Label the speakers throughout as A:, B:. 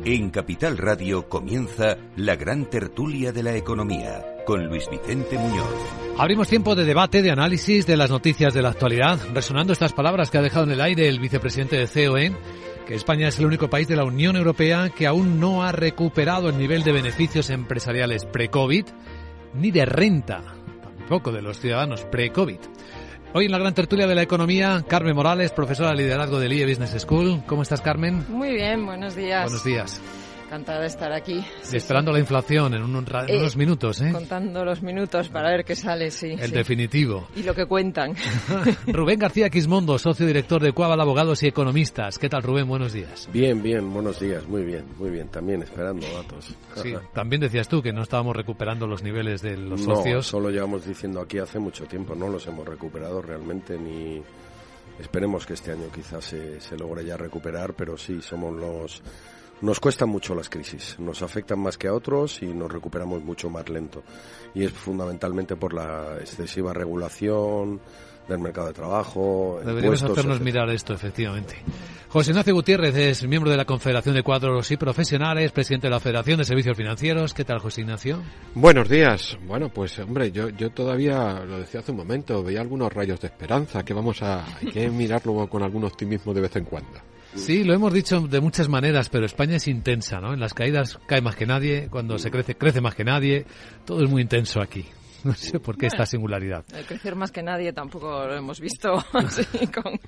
A: En Capital Radio comienza la gran tertulia de la economía con Luis Vicente Muñoz.
B: Abrimos tiempo de debate, de análisis de las noticias de la actualidad, resonando estas palabras que ha dejado en el aire el vicepresidente de COE, que España es el único país de la Unión Europea que aún no ha recuperado el nivel de beneficios empresariales pre-COVID, ni de renta, tampoco de los ciudadanos pre-COVID. Hoy en la gran tertulia de la economía, Carmen Morales, profesora de liderazgo del IE Business School. ¿Cómo estás, Carmen?
C: Muy bien, buenos días.
B: Buenos días.
C: Encantada de estar aquí.
B: Sí, esperando la inflación en unos minutos, ¿eh?
C: Contando los minutos para ver qué sale, sí.
B: El definitivo.
C: Y lo que cuentan.
B: Rubén García Quismondo, socio director de Coabal Abogados y Economistas. ¿Qué tal, Rubén? Buenos días.
D: Bien, buenos días, muy bien. También esperando datos.
B: Sí, también decías tú que no estábamos recuperando los niveles de los socios.
D: No, solo llevamos diciendo aquí hace mucho tiempo, no los hemos recuperado realmente ni... Esperemos que este año quizás se logre ya recuperar, pero sí, nos cuestan mucho las crisis, nos afectan más que a otros y nos recuperamos mucho más lento. Y es fundamentalmente por la excesiva regulación del mercado de trabajo.
B: Deberíamos hacernos mirar esto, efectivamente. José Ignacio Gutiérrez es miembro de la Confederación de Cuadros y Profesionales, presidente de la Federación de Servicios Financieros. ¿Qué tal, José Ignacio?
E: Buenos días. Bueno, pues hombre, yo todavía, lo decía hace un momento, veía algunos rayos de esperanza que hay que mirarlo con algún optimismo de vez en cuando.
B: Sí, lo hemos dicho de muchas maneras, pero España es intensa, ¿no? En las caídas cae más que nadie, cuando se crece más que nadie, todo es muy intenso aquí. No sé por qué esta singularidad.
C: Crecer más que nadie tampoco lo hemos visto así, con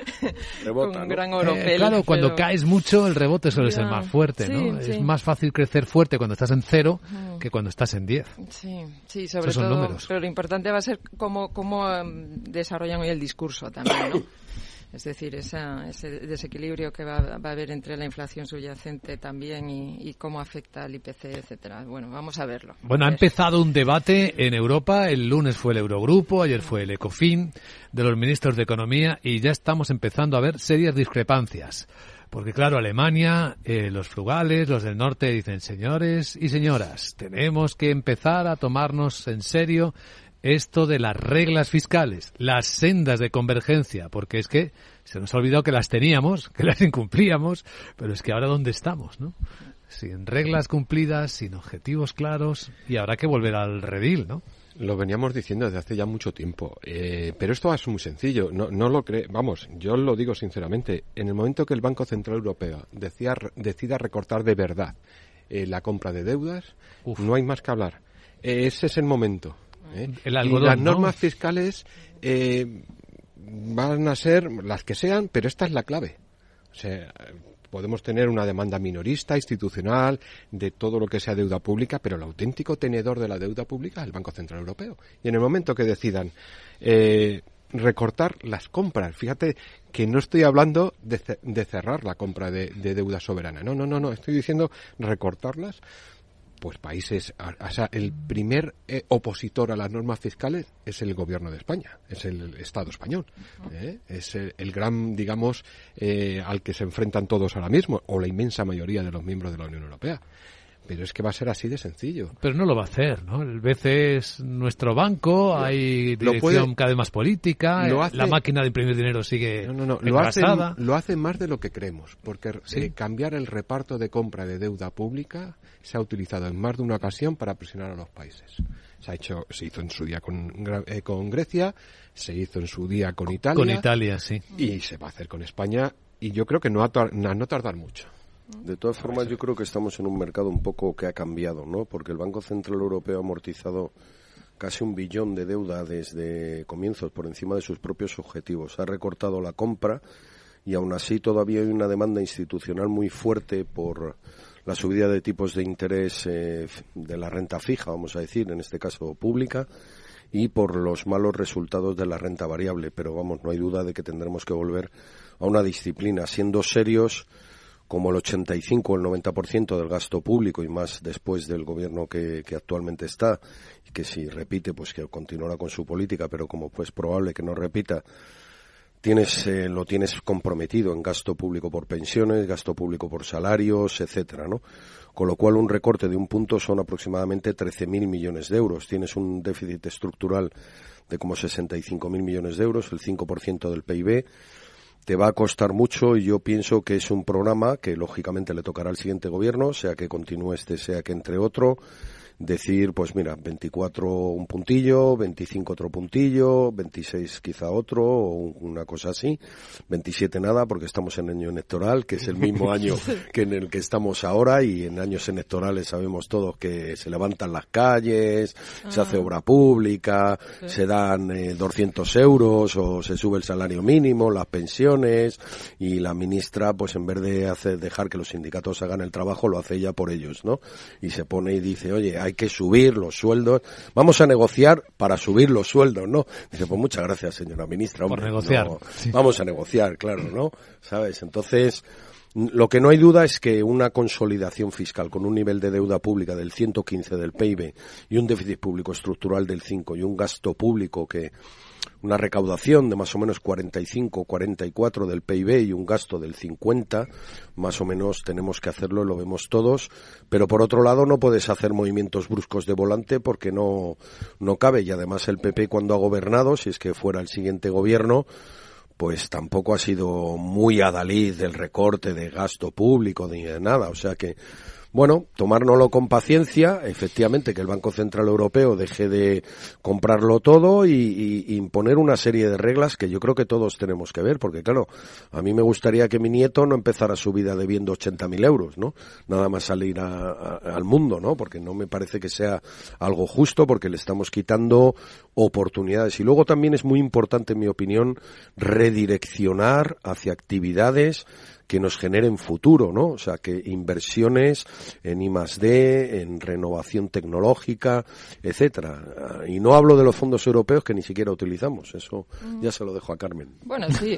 D: un
C: gran oropel.
B: Claro, cuando caes mucho el rebote suele ser más fuerte, ¿no?
C: Sí.
B: Es más fácil crecer fuerte cuando estás en 0 que cuando estás en 10.
C: Sí, sobre todo. Números. Pero lo importante va a ser cómo desarrollan hoy el discurso también, ¿no? Es decir, ese desequilibrio que va a haber entre la inflación subyacente también y cómo afecta al IPC, etcétera. Bueno, vamos a verlo.
B: Bueno, ha empezado un debate en Europa. El lunes fue el Eurogrupo, ayer fue el Ecofin de los ministros de Economía y ya estamos empezando a ver serias discrepancias. Porque claro, Alemania, los frugales, los del norte dicen, señores y señoras, tenemos que empezar a tomarnos en serio esto de las reglas fiscales, las sendas de convergencia, porque es que se nos ha olvidado que las teníamos, que las incumplíamos, pero es que ahora ¿dónde estamos, no? Sin reglas cumplidas, sin objetivos claros, y habrá que volver al redil, ¿no?
E: Lo veníamos diciendo desde hace ya mucho tiempo, pero esto es muy sencillo, no lo vamos, yo lo digo sinceramente, en el momento que el Banco Central Europeo decida recortar de verdad la compra de deudas, no hay más que hablar, ese es el momento.
B: El algodón,
E: y las normas fiscales van a ser las que sean, pero esta es la clave. O sea, podemos tener una demanda minorista, institucional, de todo lo que sea deuda pública, pero el auténtico tenedor de la deuda pública es el Banco Central Europeo. Y en el momento que decidan recortar las compras, fíjate que no estoy hablando de cerrar la compra de deuda soberana. No, estoy diciendo recortarlas. Pues países, o sea, el primer opositor a las normas fiscales es el gobierno de España, es el Estado español, es el gran, digamos, al que se enfrentan todos ahora mismo, o la inmensa mayoría de los miembros de la Unión Europea. Pero es que va a ser así de sencillo.
B: Pero no lo va a hacer, ¿no? El BCE es nuestro banco, hay dirección cada vez más política, la máquina de imprimir dinero sigue engrasada.
E: Lo hace más de lo que creemos, porque cambiar el reparto de compra de deuda pública se ha utilizado en más de una ocasión para presionar a los países. Se hizo en su día con Grecia, se hizo en su día con Italia.
B: Con Italia, sí.
E: Y se va a hacer con España, y yo creo que no tardar mucho.
D: De todas formas, yo creo que estamos en un mercado un poco que ha cambiado, ¿no? Porque el Banco Central Europeo ha amortizado casi 1 billón de deuda desde comienzos por encima de sus propios objetivos. Ha recortado la compra y aún así todavía hay una demanda institucional muy fuerte por la subida de tipos de interés de la renta fija, vamos a decir, en este caso pública, y por los malos resultados de la renta variable. Pero vamos, no hay duda de que tendremos que volver a una disciplina, siendo serios, como el 85 o el 90% del gasto público, y más después del gobierno que actualmente está, y que si repite, pues que continuará con su política, pero como pues probable que no repita, lo tienes comprometido en gasto público por pensiones, gasto público por salarios, etcétera, ¿no? Con lo cual un recorte de un punto son aproximadamente 13.000 millones de euros. Tienes un déficit estructural de como 65.000 millones de euros, el 5% del PIB. te va a costar mucho, y yo pienso que es un programa que lógicamente le tocará al siguiente gobierno, sea que continúe sea que entre otro, decir, pues mira, 24 un puntillo, 25 otro puntillo, 26 quizá otro, o una cosa así, 27 nada, porque estamos en año electoral, que es el mismo año que en el que estamos ahora, y en años electorales sabemos todos que se levantan las calles, se hace obra pública, se dan 200 euros, o se sube el salario mínimo, las pensiones, y la ministra, pues en vez de dejar que los sindicatos hagan el trabajo, lo hace ella por ellos, ¿no? Y se pone y dice, oye, hay que subir los sueldos, vamos a negociar para subir los sueldos, ¿no? Dice, pues muchas gracias, señora ministra. Hombre,
B: por negociar.
D: No, sí. Vamos a negociar, claro, ¿no? ¿Sabes? Entonces, lo que no hay duda es que una consolidación fiscal con un nivel de deuda pública del 115 del PIB y un déficit público estructural del 5 y un gasto público una recaudación de más o menos 45, 44 del PIB y un gasto del 50, más o menos tenemos que hacerlo, lo vemos todos, pero por otro lado no puedes hacer movimientos bruscos de volante porque no cabe, y además el PP cuando ha gobernado, si es que fuera el siguiente gobierno, pues tampoco ha sido muy adalid del recorte de gasto público ni de nada, o sea que bueno, tomárnoslo con paciencia, efectivamente que el Banco Central Europeo deje de comprarlo todo y imponer una serie de reglas que yo creo que todos tenemos que ver, porque claro, a mí me gustaría que mi nieto no empezara su vida debiendo 80.000 euros, ¿no? Nada más salir al mundo, ¿no? Porque no me parece que sea algo justo, porque le estamos quitando oportunidades. Y luego también es muy importante, en mi opinión, redireccionar hacia actividades que nos generen futuro, ¿no? O sea, que inversiones en I+D, en renovación tecnológica, etcétera. Y no hablo de los fondos europeos que ni siquiera utilizamos, eso ya se lo dejo a Carmen.
C: Bueno, sí,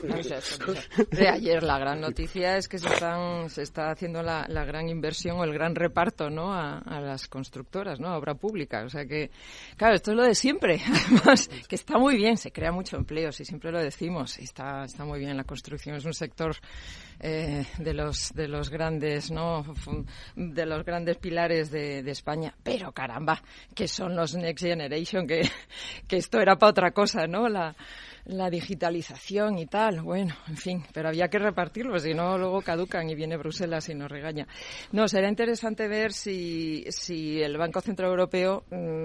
C: de ayer la gran noticia es que se está haciendo la gran inversión o el gran reparto, ¿no? A las constructoras, ¿no? A obra pública, o sea que, claro, esto es lo de siempre, además, que está muy bien, se crea mucho empleo, si siempre lo decimos, y está muy bien, la construcción es un sector de los grandes, ¿no? De los grandes pilares de España, pero caramba, que son los Next Generation, que esto era para otra cosa, ¿no? La digitalización y tal, bueno, en fin, pero había que repartirlo, si no luego caducan y viene Bruselas y nos regaña. No, será interesante ver si el Banco Central Europeo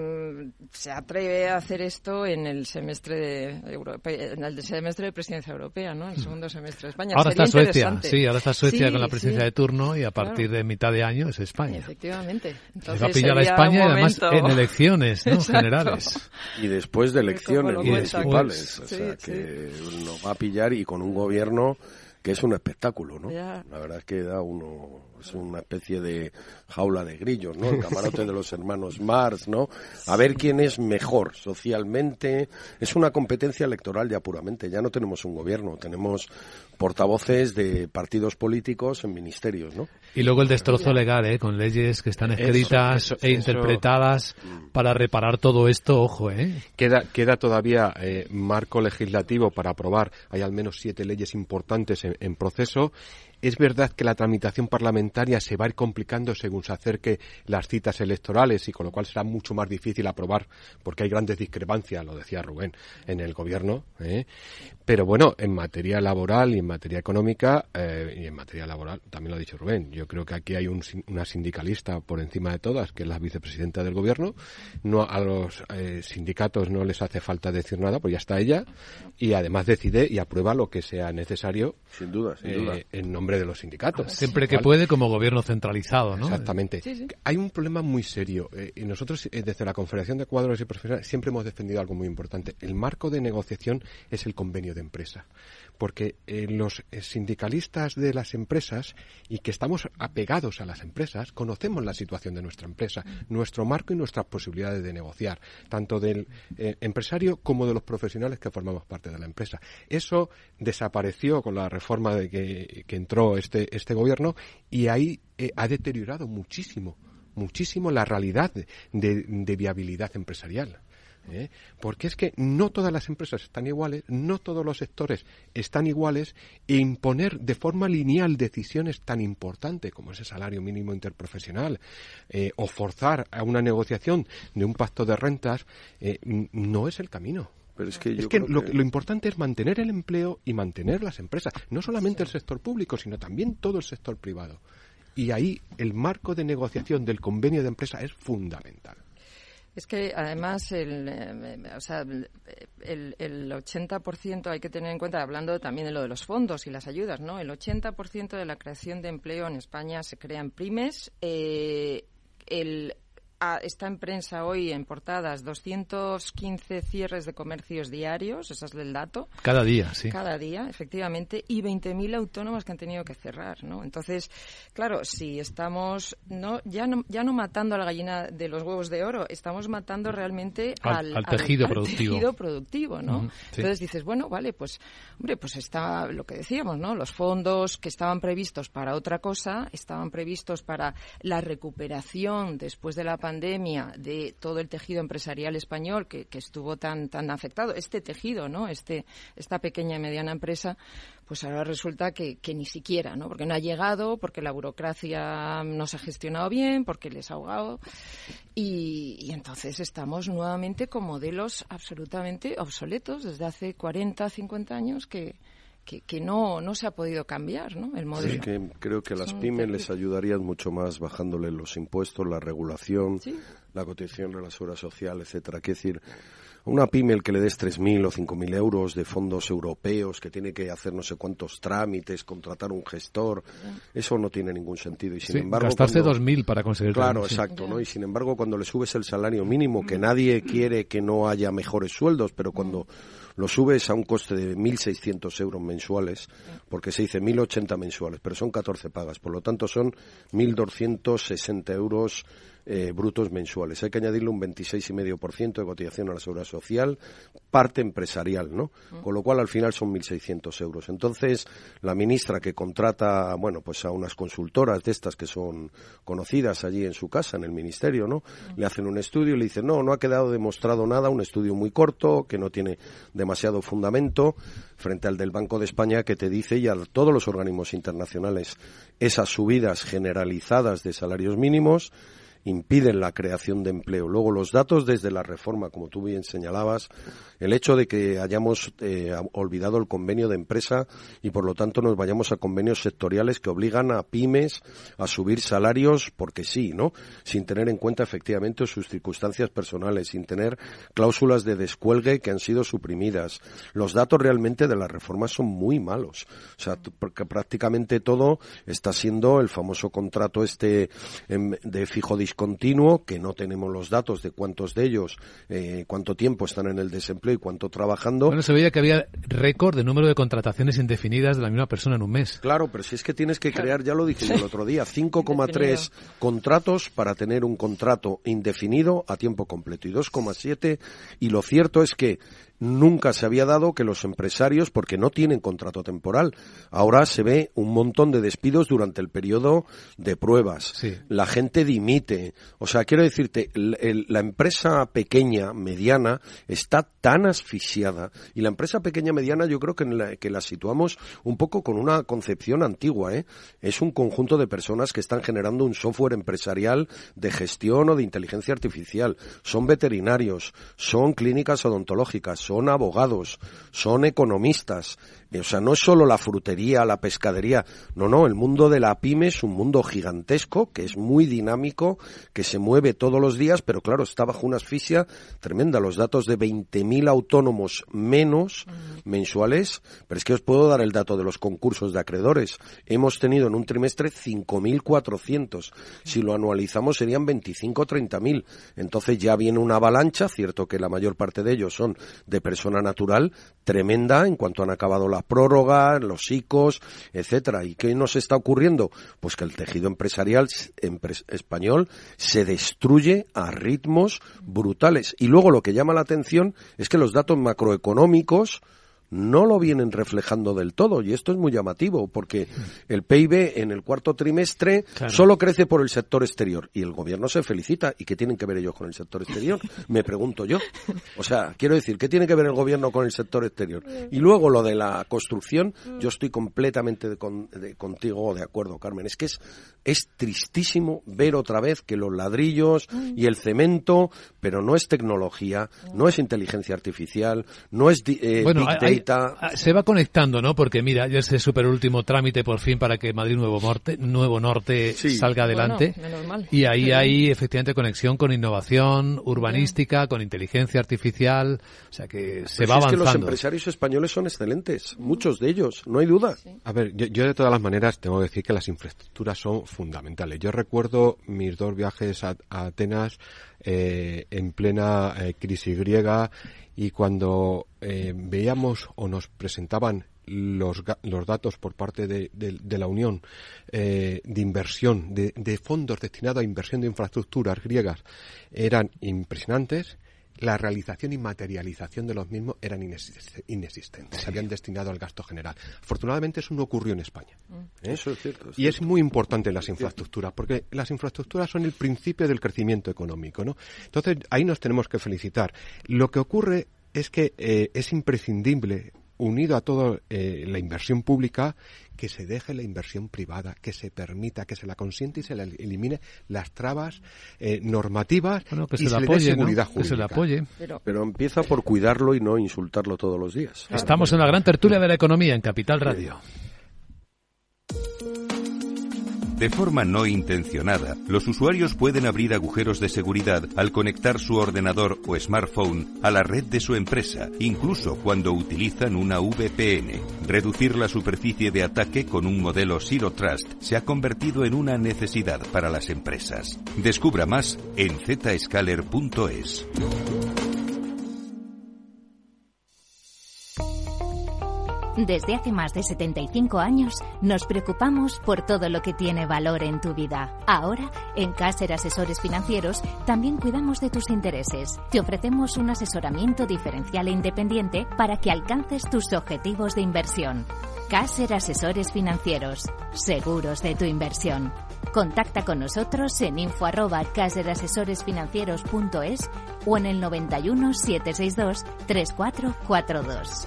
C: se atreve a hacer esto en el semestre de presidencia europea, ¿no? El segundo semestre de España.
B: Ahora
C: sería
B: está Suecia,
C: interesante.
B: ahora está Suecia con la presidencia de turno, y a partir de mitad de año es España.
C: Efectivamente. Entonces,
B: se va a pillar a España y además en elecciones, ¿no? Generales.
D: Y después de elecciones municipales, o sea,
C: sí,
D: que nos va a pillar, y con un gobierno que es un espectáculo, ¿no?
C: Ya.
D: La verdad es que es una especie de jaula de grillos, ¿no? El camarote de los hermanos Marx, ¿no? A ver quién es mejor socialmente. Es una competencia electoral ya puramente. Ya no tenemos un gobierno, tenemos portavoces de partidos políticos en ministerios, ¿no?
B: Y luego el destrozo legal, con leyes que están escritas e interpretadas para reparar todo esto, ojo,
E: Queda todavía marco legislativo para aprobar. Hay al menos 7 leyes importantes en proceso. Es verdad que la tramitación parlamentaria se va a ir complicando según se acerque las citas electorales, y con lo cual será mucho más difícil aprobar, porque hay grandes discrepancias, lo decía Rubén, en el gobierno. Pero bueno, en materia laboral y en materia económica, y en materia laboral, también lo ha dicho Rubén, yo creo que aquí hay una sindicalista por encima de todas, que es la vicepresidenta del gobierno. No, a los sindicatos no les hace falta decir nada, pues ya está ella, y además decide y aprueba lo que sea necesario.
D: Sin duda.
E: En nombre de los sindicatos.
B: Siempre que puede, como gobierno centralizado, ¿no?
E: Exactamente.
C: Sí.
E: Hay un problema muy serio, y nosotros desde la Confederación de Cuadros y Profesionales siempre hemos defendido algo muy importante. El marco de negociación es el convenio de empresa, porque los sindicalistas de las empresas, y que estamos apegados a las empresas, conocemos la situación de nuestra empresa, nuestro marco y nuestras posibilidades de negociar, tanto del empresario como de los profesionales que formamos parte de la empresa. Eso desapareció con la reforma de que entró este gobierno, y ahí ha deteriorado muchísimo la realidad de viabilidad empresarial. Porque es que no todas las empresas están iguales, no todos los sectores están iguales, e imponer de forma lineal decisiones tan importantes como ese salario mínimo interprofesional, o forzar a una negociación de un pacto de rentas, no es el camino.
D: Pero es que
E: lo importante es mantener el empleo y mantener las empresas, no solamente el sector público, sino también todo el sector privado. Y ahí el marco de negociación del convenio de empresa es fundamental.
C: Es que además el 80% hay que tener en cuenta, hablando también de lo de los fondos y las ayudas, ¿no? El 80% de la creación de empleo en España se crea en pymes. Está en prensa hoy en portadas 215 cierres de comercios diarios, ese es el dato.
B: Cada día, sí.
C: Cada día, efectivamente, y 20.000 autónomos que han tenido que cerrar, ¿no? Entonces, claro, si estamos ya no matando a la gallina de los huevos de oro, estamos matando realmente al
B: tejido
C: productivo, ¿no? Sí. Entonces dices, bueno, vale, pues está lo que decíamos, ¿no? Los fondos que estaban previstos para otra cosa, estaban previstos para la recuperación después de la pandemia de todo el tejido empresarial español que estuvo tan afectado, este tejido, ¿no? Esta pequeña y mediana empresa, pues ahora resulta que ni siquiera, ¿no? Porque no ha llegado, porque la burocracia no se ha gestionado bien, porque les ha ahogado y entonces estamos nuevamente con modelos absolutamente obsoletos desde hace 40, 50 años que no se ha podido cambiar, ¿no? El modelo.
D: Sí, que creo que a las pymes les ayudarían mucho más bajándole los impuestos, la regulación, ¿sí? La cotización de la seguridad social, etcétera. Quiero decir, una pyme el que le des 3.000 o 5.000 euros de fondos europeos, que tiene que hacer no sé cuántos trámites, contratar un gestor, eso no tiene ningún sentido. Y sin embargo,
B: gastarse 2.000 para conseguir.
D: Claro, exacto, ¿no? Y sin embargo, cuando le subes el salario mínimo, que nadie quiere que no haya mejores sueldos, pero cuando lo subes a un coste de 1.600 euros mensuales, porque se dice 1.080 mensuales, pero son 14 pagas, por lo tanto son 1.260 euros brutos mensuales. Hay que añadirle un 26,5% de cotización a la seguridad social, parte empresarial, ¿no? Con lo cual al final son 1.600 euros. Entonces, la ministra que contrata, pues a unas consultoras de estas que son conocidas allí en su casa, en el ministerio, ¿no? Le hacen un estudio y le dicen, no ha quedado demostrado nada, un estudio muy corto, que no tiene demasiado fundamento, frente al del Banco de España que te dice, y a todos los organismos internacionales, esas subidas generalizadas de salarios mínimos impiden la creación de empleo. Luego, los datos desde la reforma, como tú bien señalabas, el hecho de que hayamos olvidado el convenio de empresa y, por lo tanto, nos vayamos a convenios sectoriales que obligan a pymes a subir salarios porque sí, ¿no? Sin tener en cuenta, efectivamente, sus circunstancias personales, sin tener cláusulas de descuelgue que han sido suprimidas. Los datos realmente de la reforma son muy malos. O sea, porque prácticamente todo está siendo el famoso contrato de fijo discontinuo, que no tenemos los datos de cuántos de ellos, cuánto tiempo están en el desempleo y cuánto trabajando.
B: Bueno, se veía que había récord de número de contrataciones indefinidas de la misma persona en un mes.
D: Claro, pero si es que tienes que crear, ya lo dije yo el otro día, 5,3 contratos para tener un contrato indefinido a tiempo completo y 2,7, y lo cierto es que nunca se había dado que los empresarios, porque no tienen contrato temporal, ahora se ve un montón de despidos durante el periodo de pruebas. Sí. La gente dimite. O sea, quiero decirte, la empresa pequeña, mediana, está tan asfixiada. Y la empresa pequeña, mediana, yo creo que la situamos un poco con una concepción antigua, ¿eh? Es un conjunto de personas que están generando un software empresarial de gestión o de inteligencia artificial. Son veterinarios, son clínicas odontológicas, son abogados, son economistas. O sea, no es solo la frutería, la pescadería. No, el mundo de la pyme es un mundo gigantesco, que es muy dinámico, que se mueve todos los días, pero claro, está bajo una asfixia tremenda. Los datos de 20.000 autónomos menos mensuales, pero es que os puedo dar el dato de los concursos de acreedores. Hemos tenido en un trimestre 5.400. Si lo anualizamos serían 25 o 30.000. Entonces ya viene una avalancha, cierto que la mayor parte de ellos son de persona natural, tremenda en cuanto han acabado la prórroga, los ICOs, etcétera. ¿Y qué nos está ocurriendo? Pues que el tejido empresarial español se destruye a ritmos brutales. Y luego lo que llama la atención es que los datos macroeconómicos no lo vienen reflejando del todo, y esto es muy llamativo, porque el PIB en el cuarto trimestre solo crece por el sector exterior, y el gobierno se felicita. ¿Y qué tienen que ver ellos con el sector exterior? Me pregunto yo. O sea, quiero decir, ¿qué tiene que ver el gobierno con el sector exterior? Y luego lo de la construcción, yo estoy completamente contigo de acuerdo, Carmen. Es que es tristísimo ver otra vez que los ladrillos y el cemento, pero no es tecnología, no es inteligencia artificial, no es Big Data.
B: Se va conectando, ¿no? Porque mira, ya se superó el último trámite por fin para que Madrid Nuevo Norte salga adelante.
C: Bueno,
B: y ahí hay efectivamente conexión con innovación urbanística, con inteligencia artificial, o sea que se va avanzando.
D: Es que los empresarios españoles son excelentes, muchos de ellos, no hay duda.
E: Sí. A ver, yo de todas las maneras tengo que decir que las infraestructuras son fundamentales. Yo recuerdo mis 2 viajes a Atenas en plena crisis griega, y cuando veíamos o nos presentaban los datos por parte de la Unión de inversión, de fondos destinados a inversión de infraestructuras griegas, eran impresionantes. La realización y materialización de los mismos eran inexistentes. Se habían destinado al gasto general. Afortunadamente eso no ocurrió en España.
D: Eso es cierto.
E: Y es muy importante las infraestructuras, porque las infraestructuras son el principio del crecimiento económico, ¿no? Entonces ahí nos tenemos que felicitar. Lo que ocurre es que es imprescindible, unido a toda la inversión pública, que se deje la inversión privada, que se permita, que se la consiente y se la elimine las trabas normativas,
B: que
E: y
B: se le
E: dé seguridad
B: jurídica.
E: Que
B: se le apoye.
D: Pero empieza por cuidarlo y no insultarlo todos los días.
B: Estamos en la gran tertulia de la economía en Capital Radio.
A: De forma no intencionada, los usuarios pueden abrir agujeros de seguridad al conectar su ordenador o smartphone a la red de su empresa, incluso cuando utilizan una VPN. Reducir la superficie de ataque con un modelo Zero Trust se ha convertido en una necesidad para las empresas. Descubra más en zscaler.es.
F: Desde hace más de 75 años nos preocupamos por todo lo que tiene valor en tu vida. Ahora, en Caser Asesores Financieros, también cuidamos de tus intereses. Te ofrecemos un asesoramiento diferencial e independiente para que alcances tus objetivos de inversión. Caser Asesores Financieros, seguros de tu inversión. Contacta con nosotros en info@caserasesoresfinancieros.es o en el 91 762 3442.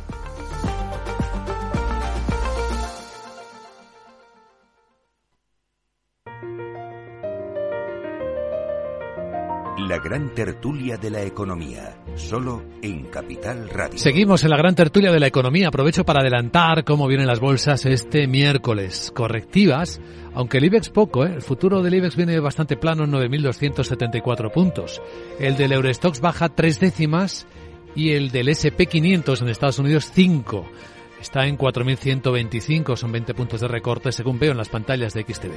A: La gran tertulia de la economía, solo en Capital Radio.
B: Seguimos en la gran tertulia de la economía. Aprovecho para adelantar cómo vienen las bolsas este miércoles. Correctivas, aunque el IBEX poco, El futuro del IBEX viene bastante plano en 9.274 puntos. El del Eurostoxx baja 3 décimas y el del SP500 en Estados Unidos 5. Está en 4.125, son 20 puntos de recorte según veo en las pantallas de XTV.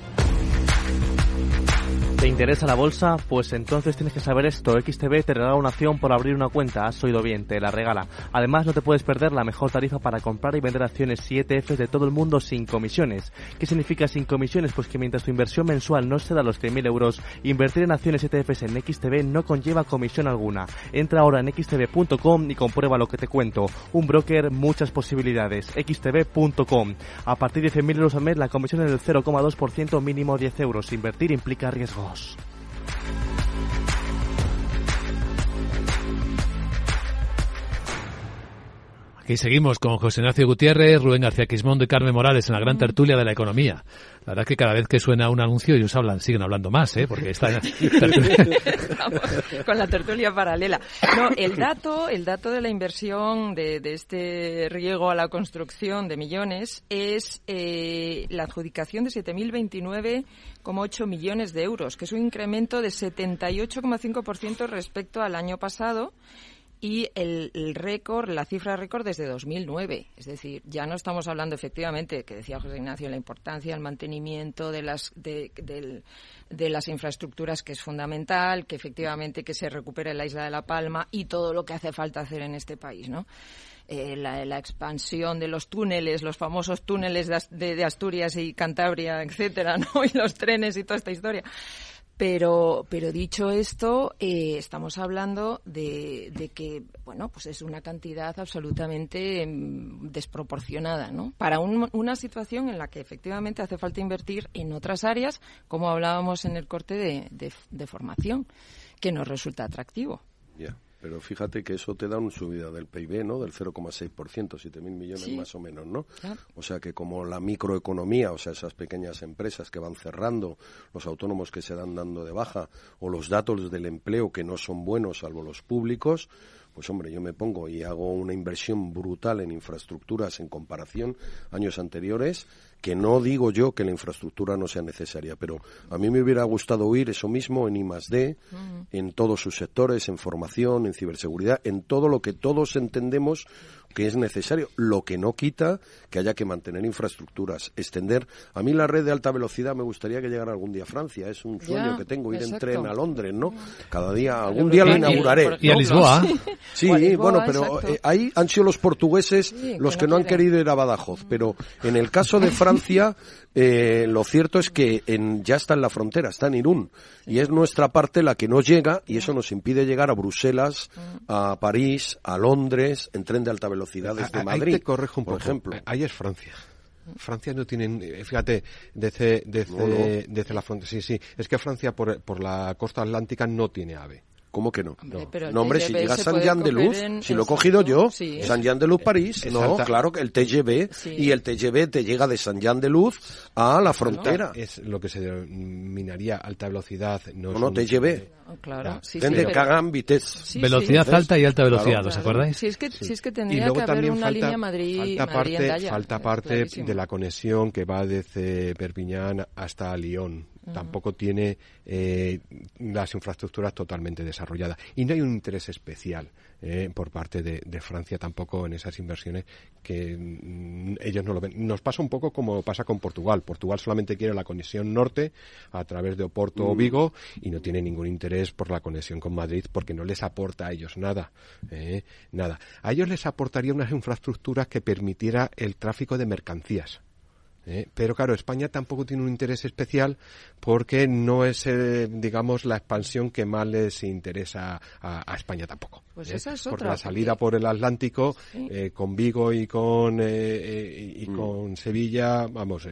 G: ¿Te interesa la bolsa? Pues entonces tienes que saber esto. XTB te regala una acción por abrir una cuenta. Has oído bien, te la regala. Además, no te puedes perder la mejor tarifa para comprar y vender acciones y ETFs de todo el mundo sin comisiones. ¿Qué significa sin comisiones? Pues que mientras tu inversión mensual no exceda los 100.000 euros, invertir en acciones ETFs en XTB no conlleva comisión alguna. Entra ahora en xtb.com y comprueba lo que te cuento. Un broker, muchas posibilidades. xtb.com. A partir de 100.000 euros al mes, la comisión es del 0,2%, mínimo 10 euros. Invertir implica riesgos.
B: Aquí seguimos con José Ignacio Gutiérrez, Rubén García Quismondo y Carmen Morales en la gran tertulia de la economía. La verdad es que cada vez que suena un anuncio ellos siguen hablando más, porque está
C: con la tertulia paralela. No, el dato de la inversión de este riego a la construcción de millones es la adjudicación de 7.029,8 millones de euros, que es un incremento de 78,5% respecto al año pasado. Y el récord, la cifra récord desde 2009. Es decir, ya no estamos hablando efectivamente, que decía José Ignacio, la importancia del mantenimiento de las infraestructuras, que es fundamental, que efectivamente que se recupere la isla de La Palma y todo lo que hace falta hacer en este país, ¿no? La expansión de los túneles, los famosos túneles de Asturias y Cantabria, etcétera, ¿no? Y los trenes y toda esta historia. Pero dicho esto, estamos hablando de que, bueno, pues es una cantidad absolutamente desproporcionada, ¿no? Para una situación en la que efectivamente hace falta invertir en otras áreas, como hablábamos en el corte de formación, que nos resulta atractivo.
D: Yeah. Pero fíjate que eso te da una subida del PIB, ¿no? Del 0,6%, 7.000 millones más o menos, ¿no? Claro. O sea que como la microeconomía, o sea, esas pequeñas empresas que van cerrando, los autónomos que se dan dando de baja, o los datos del empleo que no son buenos, salvo los públicos, pues hombre, yo me pongo y hago una inversión brutal en infraestructuras en comparación a años anteriores, que no digo yo que la infraestructura no sea necesaria, pero a mí me hubiera gustado oír eso mismo en I+D, en todos sus sectores, en formación, en ciberseguridad, en todo lo que todos entendemos que es necesario, lo que no quita que haya que mantener infraestructuras, extender. A mí la red de alta velocidad me gustaría que llegara algún día a Francia, es un sueño que tengo, ir en tren a Londres, ¿no? Cada día, algún día lo inauguraré.
B: Y a Lisboa.
D: Sí, bueno, pero ahí han sido los portugueses los que no han querido ir a Badajoz, pero en el caso de Francia, lo cierto es que ya está en la frontera, está en Irún, y es nuestra parte la que no llega, y eso nos impide llegar a Bruselas, a París, a Londres, en tren de alta velocidad desde Madrid.
E: Ahí te corrijo un poco. Por ejemplo. Ahí es Francia. Francia no tiene, fíjate, desde la frontera, sí, es que Francia por la costa atlántica no tiene AVE.
D: ¿Cómo que no?
C: Hombre,
D: si llega a Saint-Jean-de-Luz, si lo he cogido yo, Saint-Jean-de-Luz, París, claro que el TGV, y el TGV te llega de Saint-Jean-de-Luz a la frontera.
E: Es lo que se denominaría alta velocidad.
D: No, TGV.
C: Claro,
B: velocidad alta y alta velocidad, ¿os acordáis?
C: Si es que tendría que haber una línea Madrid-Endaya.
E: Falta parte de la conexión que va desde Perpiñán hasta Lyon. Tampoco tiene las infraestructuras totalmente desarrolladas. Y no hay un interés especial por parte de Francia tampoco en esas inversiones que ellos no lo ven. Nos pasa un poco como pasa con Portugal. Portugal solamente quiere la conexión norte a través de Oporto o Vigo y no tiene ningún interés por la conexión con Madrid porque no les aporta a ellos nada. Nada. A ellos les aportaría unas infraestructuras que permitiera el tráfico de mercancías. Pero claro, España tampoco tiene un interés especial porque no es, digamos, la expansión que más les interesa a España tampoco.
C: Pues esa es
E: porque
C: otra.
E: La salida por el Atlántico, con Vigo y con Sevilla, vamos,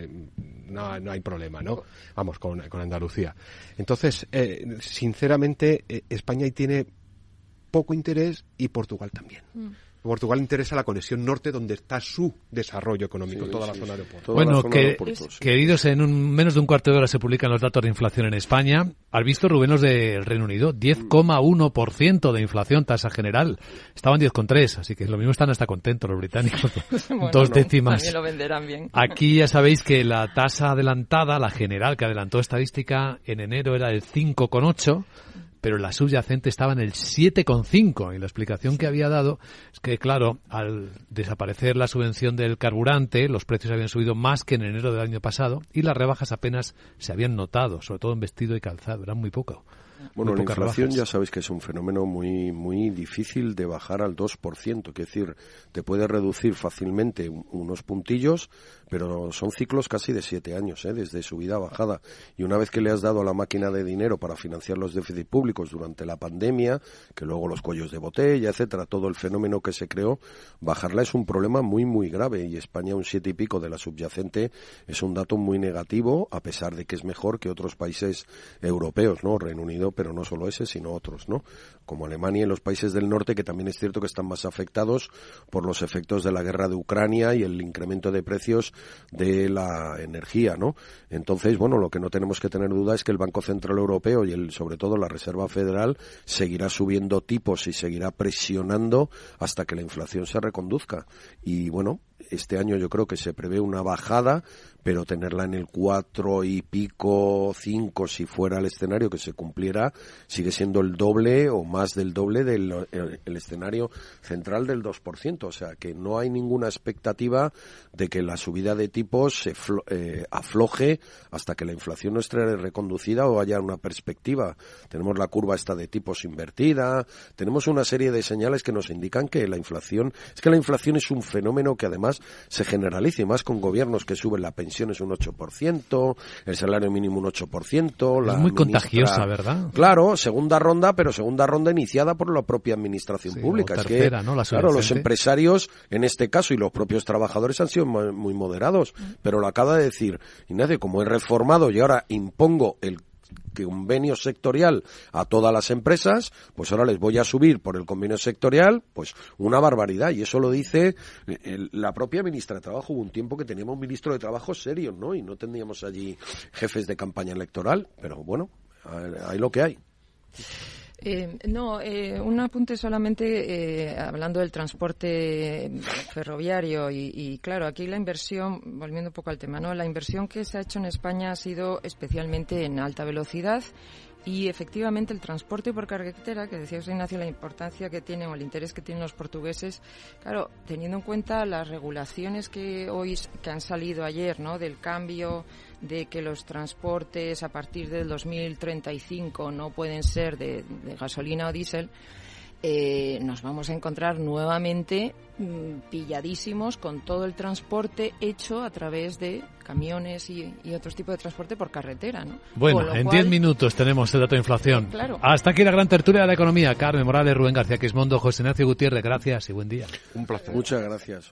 E: no hay problema, ¿no? Vamos, con Andalucía. Entonces, sinceramente, España ahí tiene poco interés y Portugal también. Portugal interesa la conexión norte donde está su desarrollo económico, toda la zona de Oporto.
B: Bueno, queridos, en menos de un cuarto de hora se publican los datos de inflación en España. ¿Has visto, Rubén, los del Reino Unido? 10,1% de inflación, tasa general. Estaban 10,3, así que lo mismo están hasta contentos los británicos.
C: Bueno,
B: 2 décimas.
C: También lo venderán bien.
B: Aquí ya sabéis que la tasa adelantada, la general que adelantó estadística en enero era el 5,8%. Pero la subyacente estaba en el 7,5 y la explicación que había dado es que, claro, al desaparecer la subvención del carburante, los precios habían subido más que en enero del año pasado y las rebajas apenas se habían notado, sobre todo en vestido y calzado, eran muy poco.
D: Bueno, la inflación ya sabéis que es un fenómeno muy difícil de bajar al 2%, es decir, te puede reducir fácilmente unos puntillos, pero son ciclos casi de 7 años, desde subida a bajada. Y una vez que le has dado a la máquina de dinero para financiar los déficits públicos durante la pandemia, que luego los cuellos de botella, etcétera, todo el fenómeno que se creó, bajarla es un problema muy grave. Y España, un 7 y pico de la subyacente, es un dato muy negativo, a pesar de que es mejor que otros países europeos, ¿no? Reino Unido, pero no solo ese, sino otros, ¿no? Como Alemania y los países del norte, que también es cierto que están más afectados por los efectos de la guerra de Ucrania y el incremento de precios de la energía, ¿no? Entonces, bueno, lo que no tenemos que tener duda es que el Banco Central Europeo y sobre todo la Reserva Federal seguirá subiendo tipos y seguirá presionando hasta que la inflación se reconduzca. Y bueno, este año yo creo que se prevé una bajada, pero tenerla en el 4 y pico, 5, si fuera el escenario que se cumpliera, sigue siendo el doble o más del doble del el escenario central del 2%. O sea, que no hay ninguna expectativa de que la subida de tipos se afloje hasta que la inflación no esté reconducida o haya una perspectiva. Tenemos la curva esta de tipos invertida, tenemos una serie de señales que nos indican que la inflación es un fenómeno que además además se generalice, más con gobiernos que suben las pensiones un 8%, el salario mínimo un 8%.
B: Es muy contagiosa, ¿verdad?
D: Claro, segunda ronda, pero segunda ronda iniciada por la propia administración pública.
B: Tercera,
D: es que,
B: ¿no?
D: claro, los empresarios, en este caso, y los propios trabajadores han sido muy moderados, pero lo acaba de decir Ignacio, como he reformado y ahora impongo el convenio sectorial a todas las empresas, pues ahora les voy a subir por el convenio sectorial, pues una barbaridad, y eso lo dice la propia ministra de Trabajo. Hubo un tiempo que teníamos un ministro de Trabajo serio, ¿no? Y no teníamos allí jefes de campaña electoral, pero bueno, hay lo que hay.
C: Un apunte solamente hablando del transporte ferroviario y claro, aquí la inversión, volviendo un poco al tema, ¿no? La inversión que se ha hecho en España ha sido especialmente en alta velocidad y efectivamente el transporte por carretera, que decía José Ignacio, la importancia que tienen o el interés que tienen los portugueses, claro, teniendo en cuenta las regulaciones que han salido ayer, ¿no? Del cambio de que los transportes a partir del 2035 no pueden ser de gasolina o diésel, nos vamos a encontrar nuevamente pilladísimos con todo el transporte hecho a través de camiones y otros tipos de transporte por carretera, ¿no?
B: Bueno, en 10 minutos tenemos el dato de inflación.
C: Claro.
B: Hasta aquí la gran tertulia de la economía. Carmen Morales, Rubén García Quismondo, José Ignacio Gutiérrez, gracias y buen día.
D: Un placer. Muchas gracias.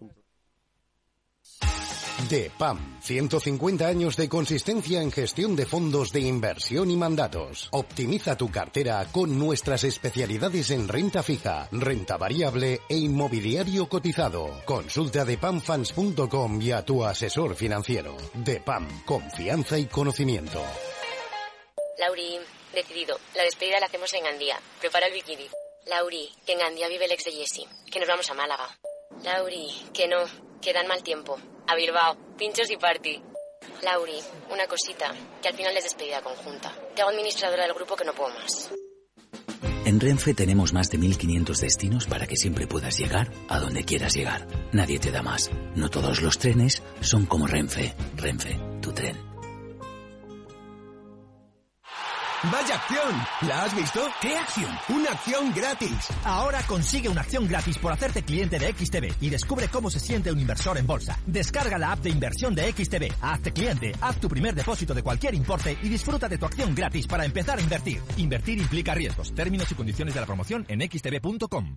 H: DEPAM, 150 años de consistencia en gestión de fondos de inversión y mandatos. Optimiza tu cartera con nuestras especialidades en renta fija, renta variable e inmobiliario cotizado. Consulta depamfans.com y a tu asesor financiero. DEPAM, confianza y conocimiento.
I: Lauri, decidido. La despedida la hacemos en Gandía. Prepara el bikini. Lauri, que en Gandía vive el ex de Jessie. Que nos vamos a Málaga. Lauri, que no, que dan mal tiempo. A Bilbao, pinchos y party. Lauri, una cosita, que al final es despedida conjunta. Te hago administradora del grupo que no puedo más.
J: En Renfe tenemos más de 1.500 destinos para que siempre puedas llegar a donde quieras llegar. Nadie te da más. No todos los trenes son como Renfe. Renfe, tu tren.
K: ¡Vaya acción! ¿La has visto?
L: ¿Qué acción?
K: ¡Una acción gratis!
L: Ahora consigue una acción gratis por hacerte cliente de XTB y descubre cómo se siente un inversor en bolsa. Descarga la app de inversión de XTB, hazte cliente, haz tu primer depósito de cualquier importe y disfruta de tu acción gratis para empezar a invertir. Invertir implica riesgos. Términos y condiciones de la promoción en xtb.com.